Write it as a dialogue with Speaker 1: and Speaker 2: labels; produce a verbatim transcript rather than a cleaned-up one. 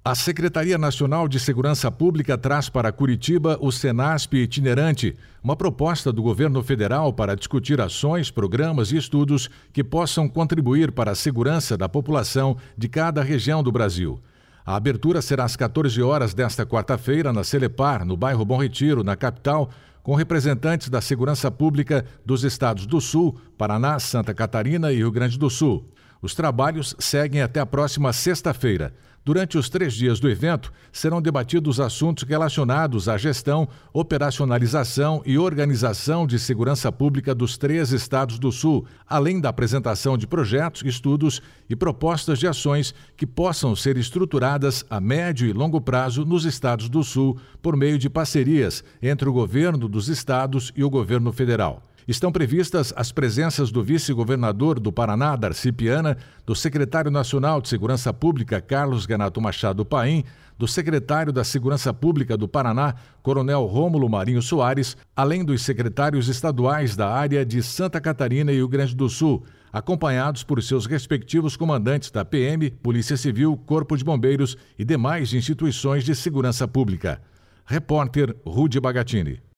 Speaker 1: A Secretaria Nacional de Segurança Pública traz para Curitiba o Senasp Itinerante, uma proposta do governo federal para discutir ações, programas e estudos que possam contribuir para a segurança da população de cada região do Brasil. A abertura será às quatorze horas desta quarta-feira na Celepar, no bairro Bom Retiro, na capital, com representantes da segurança pública dos estados do Sul, Paraná, Santa Catarina e Rio Grande do Sul. Os trabalhos seguem até a próxima sexta-feira. Durante os três dias do evento, serão debatidos assuntos relacionados à gestão, operacionalização e organização de segurança pública dos três estados do Sul, além da apresentação de projetos, estudos e propostas de ações que possam ser estruturadas a médio e longo prazo nos estados do Sul por meio de parcerias entre o governo dos estados e o governo federal. Estão previstas as presenças do vice-governador do Paraná, Darcy Piana, do secretário nacional de Segurança Pública, Carlos Renato Machado Paim, do secretário da Segurança Pública do Paraná, Coronel Rômulo Marinho Soares, além dos secretários estaduais da área de Santa Catarina e Rio Grande do Sul, acompanhados por seus respectivos comandantes da P M, Polícia Civil, Corpo de Bombeiros e demais instituições de segurança pública. Repórter Rudy Bagatini.